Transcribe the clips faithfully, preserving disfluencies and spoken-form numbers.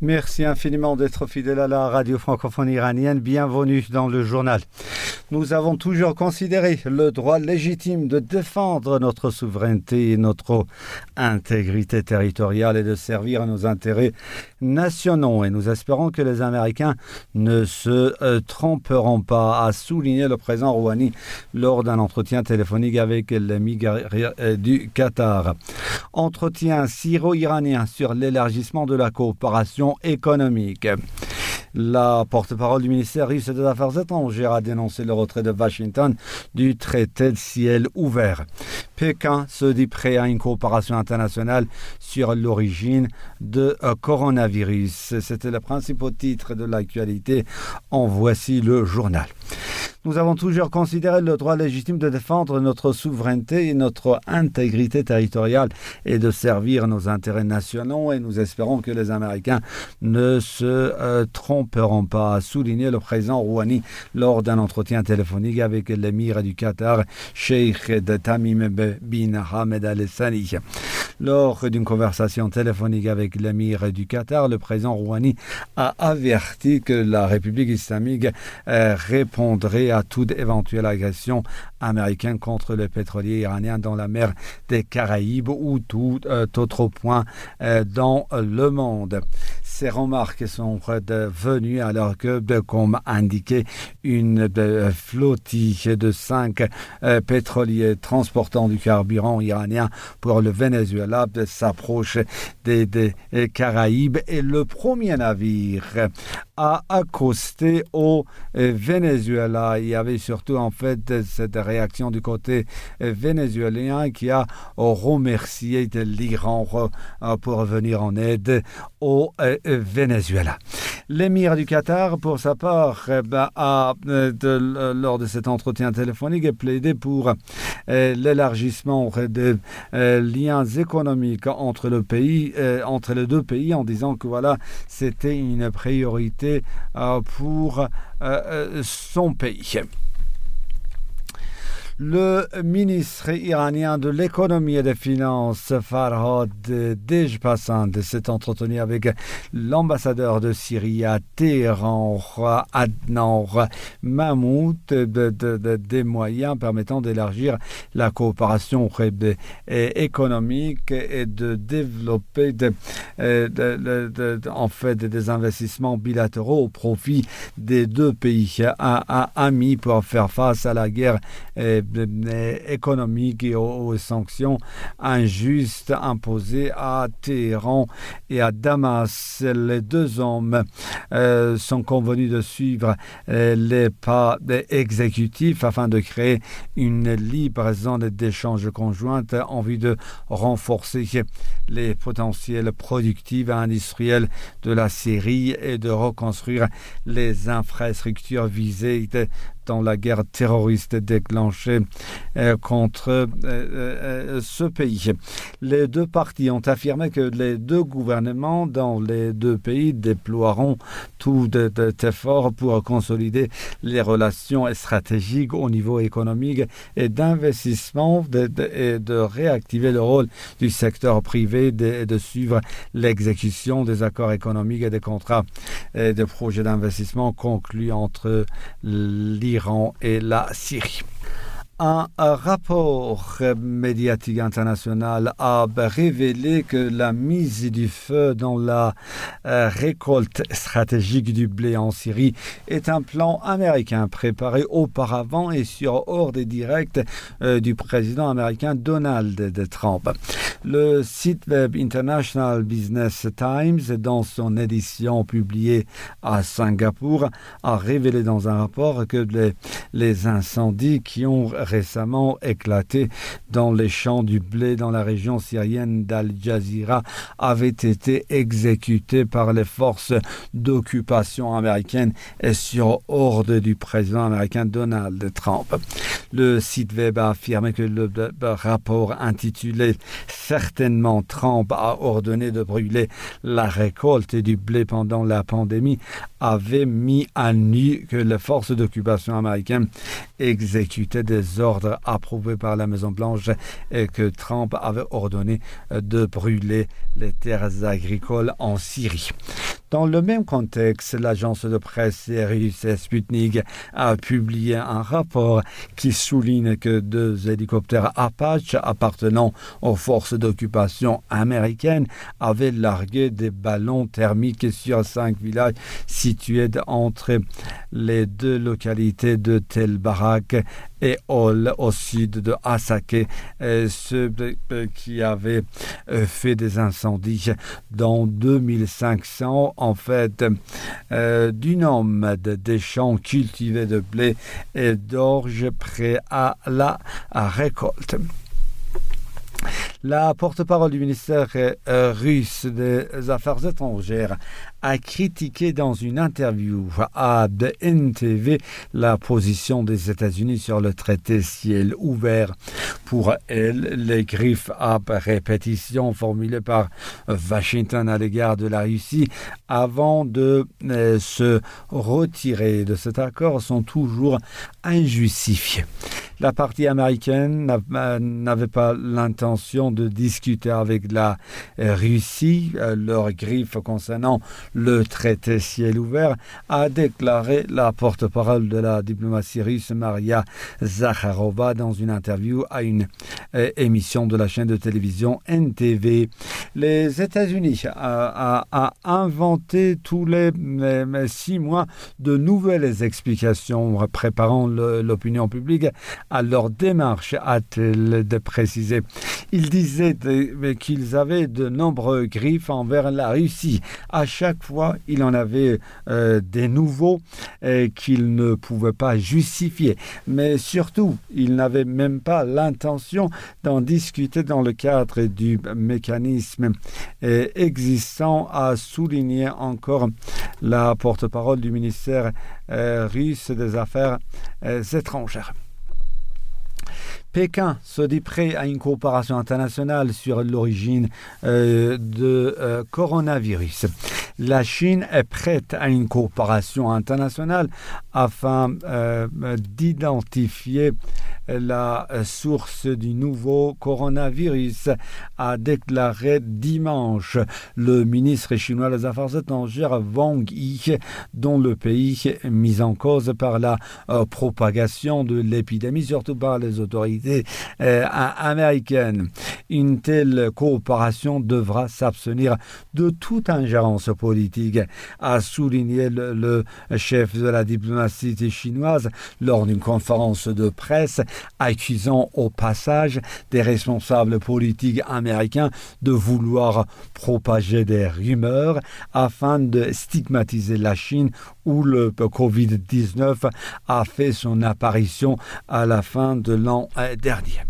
Merci infiniment d'être fidèle à la radio francophone iranienne. Bienvenue dans le journal. Nous avons toujours considéré le droit légitime de défendre notre souveraineté et notre intégrité territoriale et de servir nos intérêts nationaux. Et nous espérons que les Américains ne se euh, tromperont pas, a souligné le président Rouhani lors d'un entretien téléphonique avec l'émir du Qatar. Entretien syro-iranien sur l'élargissement de la coopération économique. La porte-parole du ministère russe des Affaires étrangères a dénoncé le retrait de Washington du traité de ciel ouvert. Pékin se dit prêt à une coopération internationale sur l'origine de euh, coronavirus. C'était le principal titre de l'actualité. En voici le journal. Nous avons toujours considéré le droit légitime de défendre notre souveraineté et notre intégrité territoriale et de servir nos intérêts nationaux, et nous espérons que les Américains ne se euh, tromperont pas, a souligné le président Rouhani lors d'un entretien téléphonique avec l'émir du Qatar, Cheikh Tamim bin Hamad Al Thani. Lors d'une conversation téléphonique avec l'émir du Qatar, le président Rouhani a averti que la République islamique euh, répondrait à toute éventuelle agression américaine contre les pétroliers iraniens dans la mer des Caraïbes ou tout euh, autre point euh, dans le monde. Ces remarques sont venues alors que, comme indiqué, une de, flottille de cinq euh, pétroliers transportant du carburant iranien pour le Venezuela s'approche des, des Caraïbes, et le premier navire a accosté au euh, Venezuela. Il y avait surtout en fait cette réaction du côté euh, vénézuélien qui a remercié de l'Iran euh, pour venir en aide au euh, Venezuela. L'émir du Qatar, pour sa part, eh ben, a, euh, de, lors de cet entretien téléphonique, plaidé pour euh, l'élargissement des euh, liens économiques entre le pays, euh, entre les deux pays, en disant que voilà, c'était une priorité euh, pour euh, son pays. Le ministre iranien de l'économie et des finances, Farhad Dejpassand, s'est entretenu avec l'ambassadeur de Syrie à Téhéran, Adnan Mahmoud, de, de, de, des moyens permettant d'élargir la coopération économique et de développer de, de, de, de, de, en fait des investissements bilatéraux au profit des deux pays amis pour faire face à la guerre économiques et aux, aux sanctions injustes imposées à Téhéran et à Damas. Les deux hommes euh, sont convenus de suivre euh, les pas exécutifs afin de créer une livraison d'échanges conjoints en vue de renforcer les potentiels productifs et industriels de la Syrie et de reconstruire les infrastructures visées de dans la guerre terroriste déclenchée euh, contre euh, euh, ce pays. Les deux parties ont affirmé que les deux gouvernements dans les deux pays déploieront tout de, de, d'efforts pour consolider les relations stratégiques au niveau économique et d'investissement de, de, et de réactiver le rôle du secteur privé de, de suivre l'exécution des accords économiques et des contrats et des projets d'investissement conclus entre l'Iran et la Syrie. Un rapport médiatique international a révélé que la mise du feu dans la euh, récolte stratégique du blé en Syrie est un plan américain préparé auparavant et sur ordre direct euh, du président américain Donald Trump. Le site web International Business Times, dans son édition publiée à Singapour, a révélé dans un rapport que les, les incendies qui ont récemment éclaté dans les champs du blé dans la région syrienne d'Al Jazeera avaient été exécutés par les forces d'occupation américaines et sur ordre du président américain Donald Trump. Le site web a affirmé que le, le, le rapport intitulé « Certainement Trump a ordonné de brûler la récolte du blé pendant la pandémie » avait mis à nu que les forces d'occupation américaines exécutaient des ordres approuvés par la Maison-Blanche et que Trump avait ordonné de brûler les terres agricoles en Syrie. Dans le même contexte, l'agence de presse russe Sputnik a publié un rapport qui souligne que deux hélicoptères Apache appartenant aux forces d'occupation américaines avaient largué des ballons thermiques sur cinq villages situés entre les deux localités de Tel Barak et Ol au sud de Hasakeh, ceux qui avaient fait des incendies dans deux mille cinq cents en fait euh, du nomade des champs cultivés de blé et d'orge prêts à la à récolte. La porte-parole du ministère euh, russe des Affaires étrangères a critiqué dans une interview à N T V la position des États-Unis sur le traité ciel ouvert. Pour elle, les griffes à répétition formulées par Washington à l'égard de la Russie avant de euh, se retirer de cet accord sont toujours injustifiées. La partie américaine n'avait pas l'intention de discuter avec la Russie. Leur griffe concernant le traité ciel ouvert, a déclaré la porte-parole de la diplomatie russe Maria Zakharova dans une interview à une euh, émission de la chaîne de télévision N T V. Les États-Unis a, a, a inventé tous les, les six mois de nouvelles explications préparant le, l'opinion publique à leur démarche, a-t-elle de préciser. Ils disaient de, qu'ils avaient de nombreux griffes envers la Russie. À chaque fois, il en avait euh, des nouveaux euh, qu'ils ne pouvaient pas justifier. Mais surtout, ils n'avaient même pas l'intention d'en discuter dans le cadre du mécanisme euh, existant, a souligné encore la porte-parole du ministère euh, russe des Affaires euh, étrangères. Pékin se dit prêt à une coopération internationale sur l'origine euh, de euh, coronavirus. La Chine est prête à une coopération internationale afin euh, d'identifier la source du nouveau coronavirus, a déclaré dimanche le ministre chinois des Affaires étrangères Wang Yi, dont le pays est mis en cause par la euh, propagation de l'épidémie, surtout par les autorités euh, américaines. Une telle coopération devra s'abstenir de toute ingérence politique, a souligné le, le chef de la diplomatie chinoise lors d'une conférence de presse, accusant au passage des responsables politiques américains de vouloir propager des rumeurs afin de stigmatiser la Chine où le covid dix-neuf a fait son apparition à la fin de l'an dernier.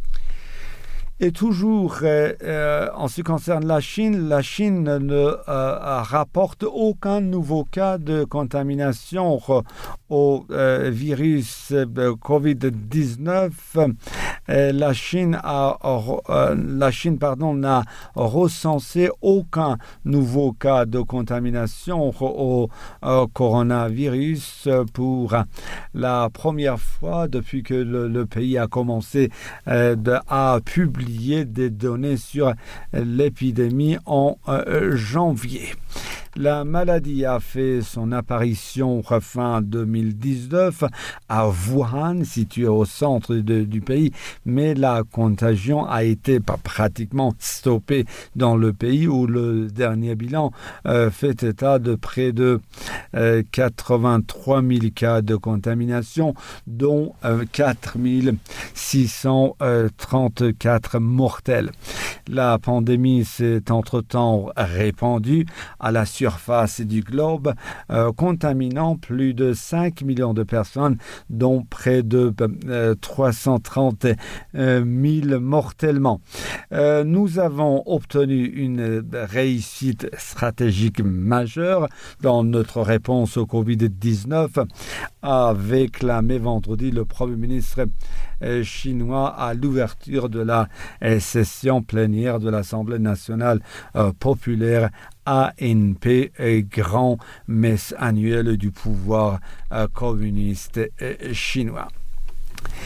Et toujours euh, euh, en ce qui concerne la Chine, la Chine ne euh, rapporte aucun nouveau cas de contamination au euh, virus euh, covid dix-neuf. Euh, la Chine a, euh, la Chine, pardon, n'a recensé aucun nouveau cas de contamination au, au coronavirus pour la première fois depuis que le, le pays a commencé euh, de, à publier des données sur l'épidémie en euh, janvier. La maladie a fait son apparition fin deux mille dix-neuf à Wuhan, situé au centre de, du pays, mais la contagion a été pratiquement stoppée dans le pays où le dernier bilan euh, fait état de près de euh, quatre-vingt-trois mille cas de contamination, dont euh, quatre mille six cent trente-quatre mortels. La pandémie s'est entre-temps répandue à la surface du globe, euh, contaminant plus de cinq millions de personnes, dont près de euh, trois cent trente mille mortellement. Euh, nous avons obtenu une réussite stratégique majeure dans notre réponse au covid dix-neuf, a déclamé vendredi le Premier ministre euh, chinois à l'ouverture de la euh, session plénière de l'Assemblée nationale euh, populaire A N P, grand messe annuelle du pouvoir euh, communiste euh, chinois.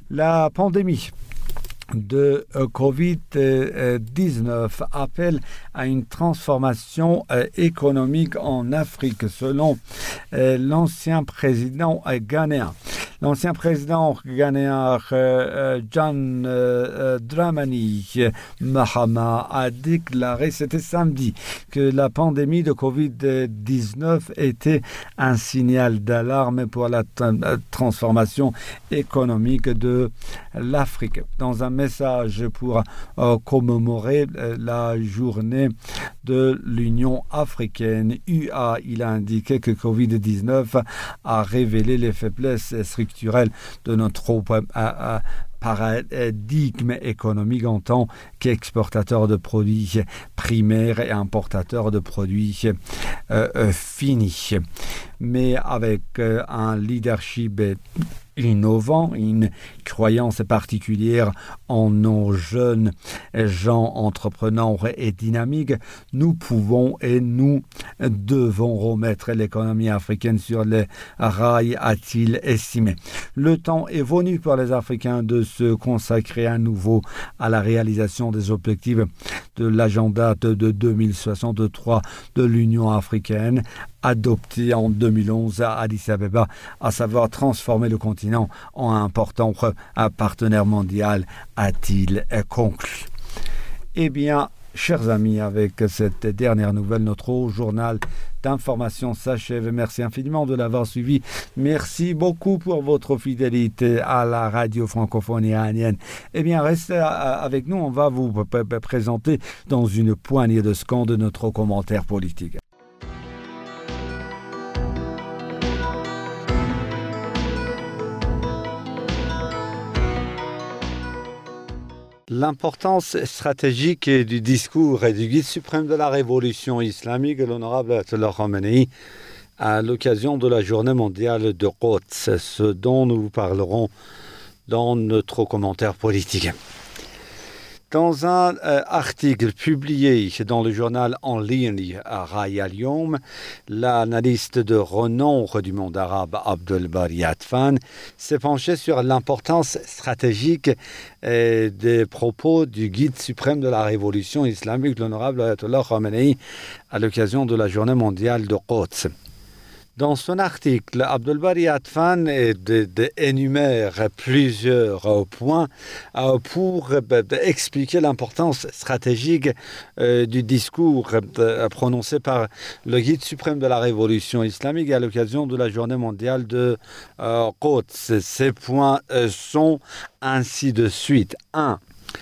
La pandémie de covid dix-neuf appelle à une transformation économique en Afrique, selon l'ancien président ghanéen. L'ancien président ghanéen John Dramani Mahama a déclaré, c'était samedi, que la pandémie de covid dix-neuf était un signal d'alarme pour la transformation économique de l'Afrique. Dans un message pour euh, commémorer euh, la journée de l'Union africaine U A, il a indiqué que covid dix-neuf a révélé les faiblesses structurelles de notre euh, euh, paradigme économique en tant qu'exportateur de produits primaires et importateur de produits euh, euh, finis. Mais avec euh, un leadership innovant, une croyance particulière en nos jeunes gens entrepreneurs et dynamiques, nous pouvons et nous devons remettre l'économie africaine sur les rails, a-t-il estimé. Le temps est venu pour les Africains de se consacrer à nouveau à la réalisation des objectifs de l'agenda de, de deux mille soixante-trois de l'Union africaine, adopté en deux mille onze à Addis Abeba, à savoir transformer le continent en un important partenaire mondial, a-t-il conclu. Eh bien, chers amis, avec cette dernière nouvelle, notre journal d'information s'achève. Merci infiniment de l'avoir suivi. Merci beaucoup pour votre fidélité à la radio francophone iranienne. Eh bien, restez avec nous. On va vous présenter dans une poignée de secondes notre commentaire politique. L'importance stratégique du discours et du guide suprême de la révolution islamique, l'honorable Ayatollah Khamenei, à l'occasion de la journée mondiale de Quds, ce dont nous vous parlerons dans notre commentaire politique. Dans un euh, article publié dans le journal en ligne à Raya Al-Yom, l'analyste de renom du monde arabe Abdel Bari Atfan s'est penché sur l'importance stratégique euh, des propos du guide suprême de la révolution islamique, l'honorable Ayatollah Khamenei, à l'occasion de la journée mondiale de Quds. Dans son article, Abdel Bari Atfan énumère plusieurs points pour expliquer l'importance stratégique du discours prononcé par le guide suprême de la révolution islamique à l'occasion de la journée mondiale de Quds. Ces points sont ainsi de suite. un.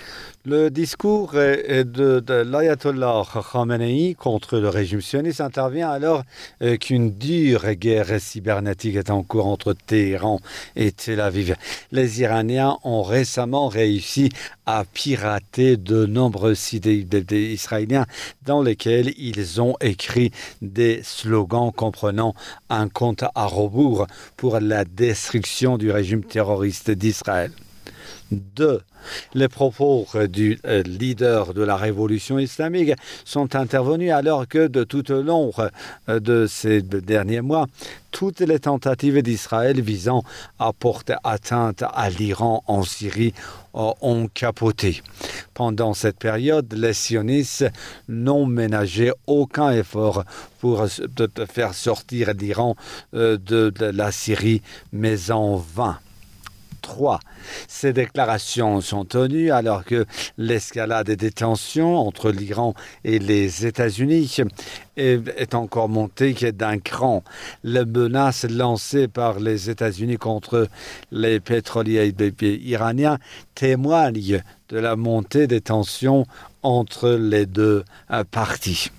Le discours de, de l'Ayatollah Khamenei contre le régime sioniste intervient alors euh, qu'une dure guerre cybernétique est en cours entre Téhéran et Tel Aviv. Les Iraniens ont récemment réussi à pirater de nombreux sites israéliens dans lesquels ils ont écrit des slogans comprenant un compte à rebours pour la destruction du régime terroriste d'Israël. deux. Les propos du euh, leader de la révolution islamique sont intervenus alors que de tout au long euh, de ces derniers mois, toutes les tentatives d'Israël visant à porter atteinte à l'Iran en Syrie euh, ont capoté. Pendant cette période, les sionistes n'ont ménagé aucun effort pour de, de faire sortir l'Iran euh, de, de la Syrie, mais en vain. trois. Ces déclarations sont tenues alors que l'escalade des tensions entre l'Iran et les États-Unis est, est encore montée d'un cran. Les menaces lancées par les États-Unis contre les pétroliers iraniens témoignent de la montée des tensions entre les deux parties.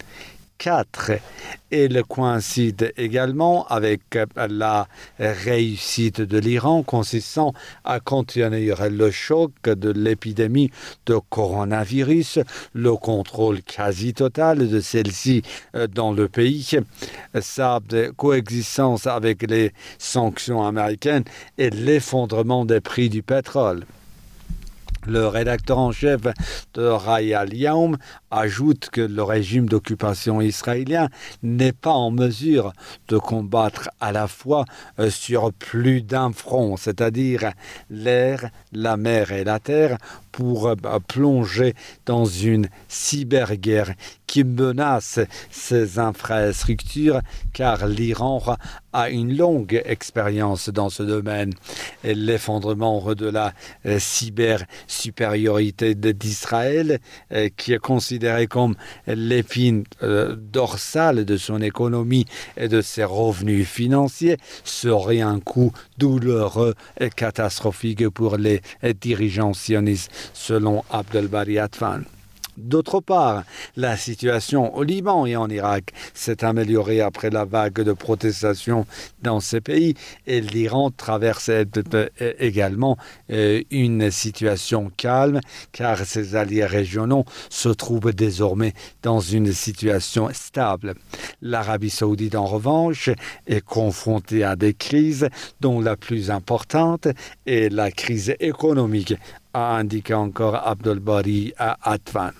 quatre. Et le coïncide également avec la réussite de l'Iran consistant à contenir le choc de l'épidémie de coronavirus, le contrôle quasi total de celle-ci dans le pays, sa coexistence avec les sanctions américaines et l'effondrement des prix du pétrole. Le rédacteur en chef de Raya Al-Yaoum ajoute que le régime d'occupation israélien n'est pas en mesure de combattre à la fois euh, sur plus d'un front, c'est-à-dire l'air, la mer et la terre, pour euh, plonger dans une cyberguerre qui menace ses infrastructures, car l'Iran a une longue expérience dans ce domaine. Et l'effondrement de la euh, cybersupériorité d'Israël, euh, qui est considérée comme l'épine euh, dorsale de son économie et de ses revenus financiers, serait un coup douloureux et catastrophique pour les dirigeants sionistes, selon Abdelbari Atfan. D'autre part, la situation au Liban et en Irak s'est améliorée après la vague de protestations dans ces pays, et l'Iran traverse également une situation calme, car ses alliés régionaux se trouvent désormais dans une situation stable. L'Arabie saoudite, en revanche, est confrontée à des crises, dont la plus importante est la crise économique, a indiqué encore Abdelbari Atfan.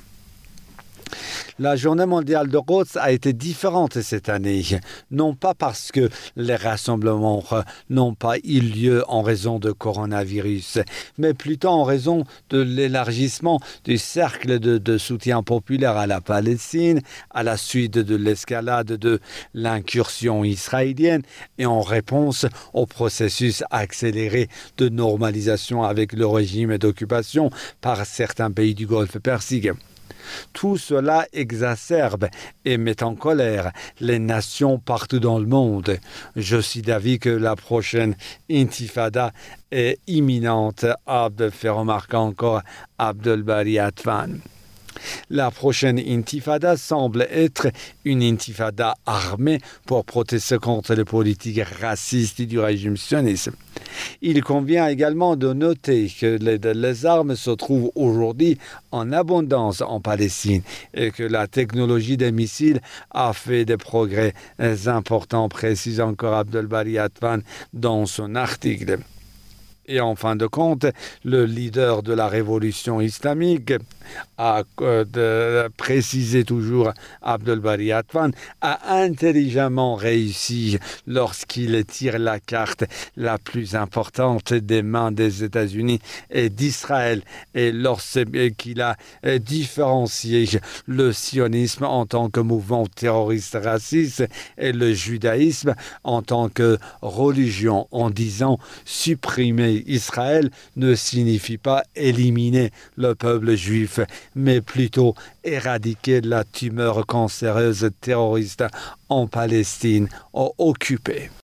La journée mondiale de Quds a été différente cette année, non pas parce que les rassemblements n'ont pas eu lieu en raison de coronavirus, mais plutôt en raison de l'élargissement du cercle de, de soutien populaire à la Palestine, à la suite de l'escalade de l'incursion israélienne et en réponse au processus accéléré de normalisation avec le régime d'occupation par certains pays du Golfe Persique. Tout cela exacerbe et met en colère les nations partout dans le monde. Je suis d'avis que la prochaine intifada est imminente, a fait remarquer encore Abdelbari Atfan. La prochaine intifada semble être une intifada armée pour protester contre les politiques racistes du régime sioniste. Il convient également de noter que les, les armes se trouvent aujourd'hui en abondance en Palestine et que la technologie des missiles a fait des progrès importants, précise encore Abdelbari Atfan dans son article. Et en fin de compte, le leader de la révolution islamique a euh, de, précisé toujours Abdelbari Atfan, a intelligemment réussi lorsqu'il tire la carte la plus importante des mains des États-Unis et d'Israël, et lorsqu'il a différencié le sionisme en tant que mouvement terroriste raciste et le judaïsme en tant que religion, en disant supprimer Israël ne signifie pas éliminer le peuple juif, mais plutôt éradiquer la tumeur cancéreuse terroriste en Palestine occupée.